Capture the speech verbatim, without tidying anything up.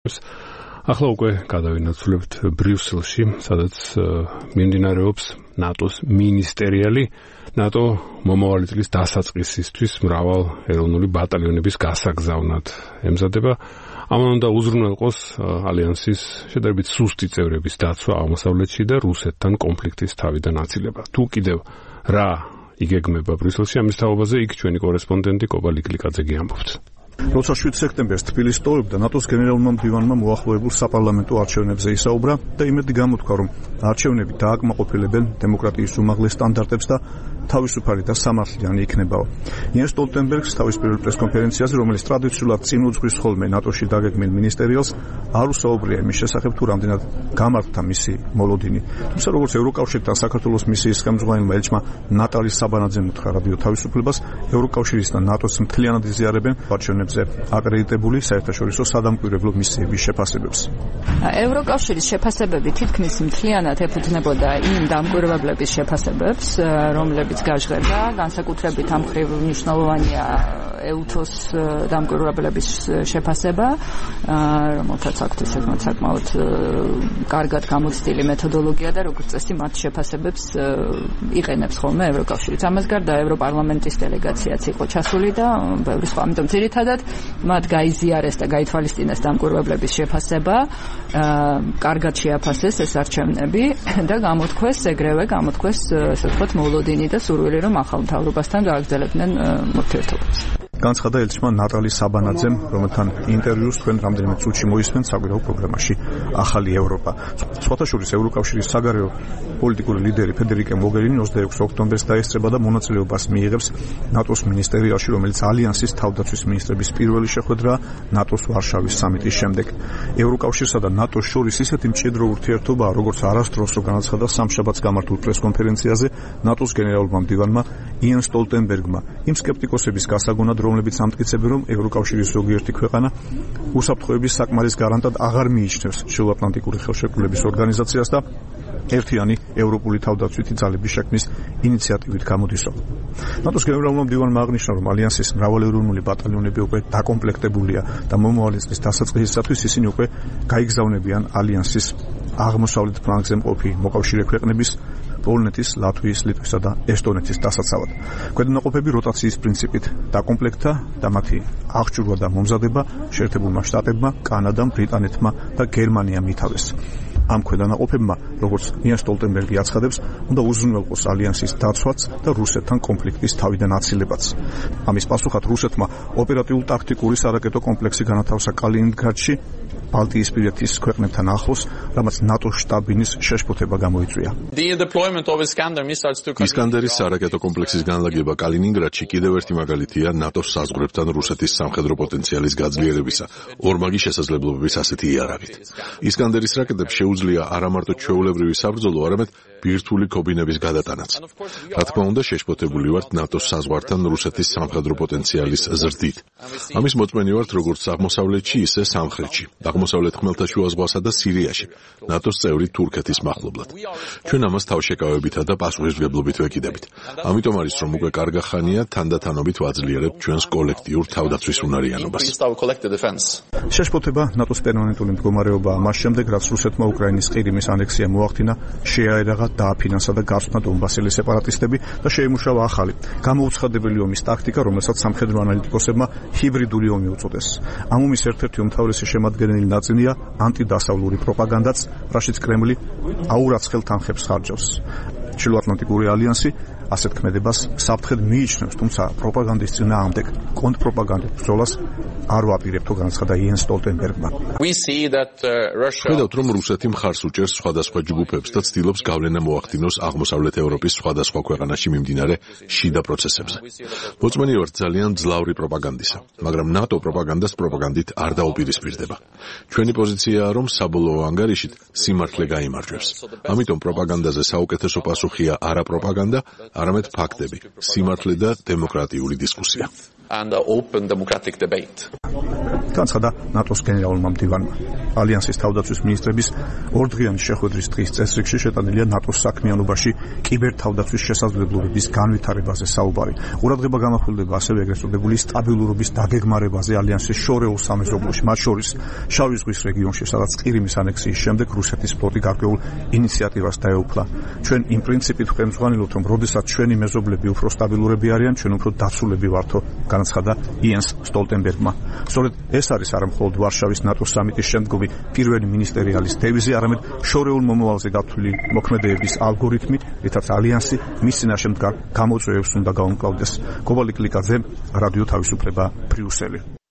ახლა უკვე გადავინაცვლებთ ბრიუსელში, სადაც მიმდინარეობს ნატოს მინისტერიალი ნატო მომავალი წლის დასაწყისისთვის მრავალ ეროვნული ბატალიონების გასაგზავნად ემზადება. ამან უნდა უზრუნველყოს ალიანსის შედარებით სუსტი წევრების დაცვა აღმოსავლეთში და რუსეთთან კონფლიქტის თავიდან აცილება. თუ კიდევ რა იგეგმება ბრიუსელში, ამის თაობაზე იქ ჩვენი კორესპონდენტი კობა ლიკლიკაძე ამბობს. როცა შვიდ სექტემბერს თბილისს ტოვებდა, ნატოს გენერალურმა მდივანმა მოახლოებულ საპარლამენტო არჩევნებზე ისაუბრა და იმედი გამოთქვა, რომ არჩევნები დააკმაყოფილებენ დემოკრატიის უმაღლეს სტანდარტებს და თავისუფალი და სამართლიანი იქნებაო. იენს სტოლტენბერგს თავის პირველ პრესკონფერენციაზე, რომელიც ტრადიციულად წინ უძღვის ხოლმე ნატოში დაგეგმილ მინისტერიალს, არ უსაუბრია იმის შესახებ, თუ რამდენად გამართთა მისი მოლოდინი. თუმცა როგორც ევროკავშირთან საქართველოს მისიის ხელმძღვანელმა ელჩმა ნატალის საბანაძემ უთხრა რადიო თავისუფლებას, ევროკავშირის და ნატოს მთლიანად იზიარებენ არჩევნებზე აკრედიტებული საერთაშორისო სადამკვირვებლო მისიების შეფასებებს. ევროკავშირის შეფასებები თითქმის მთლიანად ეფუძნებოდა იმ დამკვირვებლების შეფასებებს, რომლებიც გაჟღერდა, განსაკუთრებით ამ მხრივ მნიშვნელოვანია ეუთოს დამკვირვებლების შეფასება, რომელთაც აქვთ ესეთ საკმაოდ კარგად გამოცდილი მეთოდოლოგია და როგორც წესი მათ შეფასებებს იყენებს ხოლმე ევროკავშირიც. ამას გარდა ევროპარლამენტის დელეგაციაც იყო ჩასული და ბევრი სხვა. ამიტომ ძირითადად მათ გაიზიარეს და გაითვალისწინეს დამკვირვებლების შეფასება, კარგად შეაფასეს ეს არჩევნები და გამოთქვეს ეგრევე გამოთქვეს ესე ვთქვათ მოლოდინი და სურვილი, რომ ახალ მთავრობასთან გააგრძელებდნენ ურთიერთობებს. განცხადა ელჩმა ნატალის საბანაძემ, რომელთან ინტერვიუს თქვენ რამდენიმე წუთში მოისმენთ საგვირაო პროგრამაში ახალი ევროპა. სხვათა შორის ევროკავშირის საგარეო პოლიტიკური ლიდერი ფედერიკა მოგერინი ოცდაექვსი ოქტომბერს დაესწრება და მონაწილეობას მიიღებს ნატოს მინისტერიალში, რომელიც ალიანსის თავდაცვის მინისტრების პირველი შეხვედრაა ნატოს ვარშავის სამიტის შემდეგ. ევროკავშირსა და ნატოს შორის ისეთი მჭიდრო ურთიერთობაა, როგორც არასდროს განაცხადა სამშაბათს გამართულ პრესკონფერენციაზე ნატოს გენერალურმა მდივანმა იენ სტოლტენბერგმა, იმ სკეპტიკოსების გასაგონად, რომლებიც ამტკიცებენ, რომ ევროკავშირის ზოგიერთი ქვეყანა უსაფრთხოების საკმარის გარანტად აღარ მიიჩნევს ჩრდილოატლანტიკური ხელშეკრულების ორგანიზაციას და ერთიანი ევროპული თავდაცვითი ძალების შექმნის ინიციატივით გამოდისო. ნატოს გენერალურმა მდივანმა აღნიშნა, რომ ალიანსის მრავალეროვნული ბატალიონები უკვე დაკომპლექტებულია და მომავალი წლის დასაწყისისათვის ისინი უკვე გაიგზავნებიან ალიანსის აღმოსავლეთ ფლანგზე მყოფი მოკავშირე ქვეყნების პოლონეთის, ლატვიის, ლიტვისა და ესტონეთის დასაცავად. ქვედანაყოფები როტაციის პრინციპით დაკომპლექტდა და მათი აღჭურვა და მომზადება შეერთებულმა შტატებმა, კანადამ, ბრიტანეთმა და გერმანიამ ითავეს. ამ ქვედანაყოფებმა, როგორც იენ სტოლტენბერგი აცხადებს, უნდა უზრუნველყოს ალიანსის დაცვაც და რუსეთთან კონფლიქტის თავიდან აცილებაც. ამის პასუხად რუსეთმა ოპერატიულ-ტაქტიკური სარაკეტო კომპლექსი განათავსა კალინინგრადში, ბალტიისპირეთის ქვეყნებთან ახლოს, რამაც ნატოს შტაბ-ბინის შეშფოთება გამოიწვია. ისკანდერის სარაკეტო კომპლექსის განლაგება კალინინგრადში კიდევ ერთი მაგალითია ნატოს საზღვრებთან რუსეთის სამხედრო პოტენციალის გაძლიერებისა, ორმაგი შესაძლებლობების ასეთი იარაღით. ისკანდერის რაკეტებს შეუძლია არა მარტო ჩვეულებრივი საბრძოლო, არამედ ბირთვული ქობინების გადატანაც. რა თქმა უნდა, შეშფოთებული ვართ ნატოს საზღვართან რუსეთის სამხედრო პოტენციალის ზრდით. ამის მოწმენი ვართ როგორც აღმოსავლეთში, ისე სამხრეთში, აღმოსავლეთ ხმელთაშუა ზღვასა და სირიაში, ნატოს წევრი თურქეთის მახლობლად. ჩვენ ამას თავშეკავებითა და პასუხისმგებლობით ვეკიდებით. ამიტომ არის, რომ უკვე კარგა ხანია თანდათანობით ვაძლიერებთ ჩვენს კოლექტიურ თავდაცვის უნარიანობას. შეშფოთება ნატოს პერმანენტული მდგომარეობაა მას შემდეგ, რაც რუსეთმა უკრაინის ყირიმის ანექსია მოახდინა, შეაერაღა დააფინანსა და გასვნა დონბასელი სეპარატისტები და შეიმუშავა ახალი, გამოუცხადებელი ომის ტაქტიკა, რომელსაც სამხედრო ანალიტიკოსებმა ჰიბრიდული ომი უწოდეს. ამ ომის ერთ-ერთი უმთავრესი შემადგენელი ნაწილია ანტიდასავლური პროპაგანდაც, რაშიც კრემლი აურაცხელ თანხებს ხარჯავს. ჩრდილოატლანტიკური ალიანსი ასეთ ქმედებას საფრთხედ მიიჩნევს, თუმცა პროპაგანდის წინააღმდეგ კონტრპროპაგანდით ბრძოლას არ ვაპირებთო, განაცხადა იენ სტოლტენბერგმა. ხედავთ, რომ რუსეთი მხარს უჭერს სხვადასხვა ჯგუფებს და ცდილობს გავლენა მოახდინოს აღმოსავლეთ ევროპის სხვადასხვა ქვეყანაში მიმდინარე შიდა პროცესებზე. მოწმენი ვართ ძალიან ძლავრი პროპაგანდისა, მაგრამ ნატო პროპაგანდას პროპაგანდით არ დაუპირისპირდება. ჩვენი პოზიციაა, რომ საბოლოო ანგარიშით სიმართლე გაიმარჯვებს. ამიტომ პროპაგანდაზე საუკეთესო პასუხია არა პროპაგანდა, არამედ ფაქტები, სიმართლე და დემოკრატიული დისკუსია. and open democratic debate. განცხადა ნატოს გენერალურმა მდივანმა. ალიანსის თავდაცვის მინისტრების ორდღიანი შეხვედრის დღის წესრიგში შეტანილია ნატოს საქმიანობაში კიბერთავდაცვის შესაძლებლობების განვითარებაზე საუბარი. ყურადღება გამახვილდება ასევე ეგრეთ წოდებული სტაბილურობის დაგეგმარებაზე ალიანსის შორეულ სამეზობლოში, მათ შორის შავი ზღვის რეგიონში, სადაც ყირიმის ანექსიის შემდეგ რუსეთის ფლოტი გარკვეულ ინიციატივას დაეუფლა. ჩვენ იმ პრინციპით ვხელმძღვანელობთ, რომ როდესაც ჩვენი მეზობლები უფრო სტაბილურები არიან, ჩვენ უფრო დაცულები ვართო, განაცხადა იენს სტოლტენბერგმა. სწორედ ეს არის არა მხოლოდ ვარშავის ნატოს სამიტის შემდგომი პირველი მინისტერიალის დევიზი, არამედ შორეულ მომავალზე გათვლილი მოქმედებების ალგორითმი, რითაც ალიანსი მის წინაშე მდგარ გამოწვევებს უნდა გაუმკლავდეს. გობალი კლიკაძე, რადიო თავისუფლება, ბრიუსელი.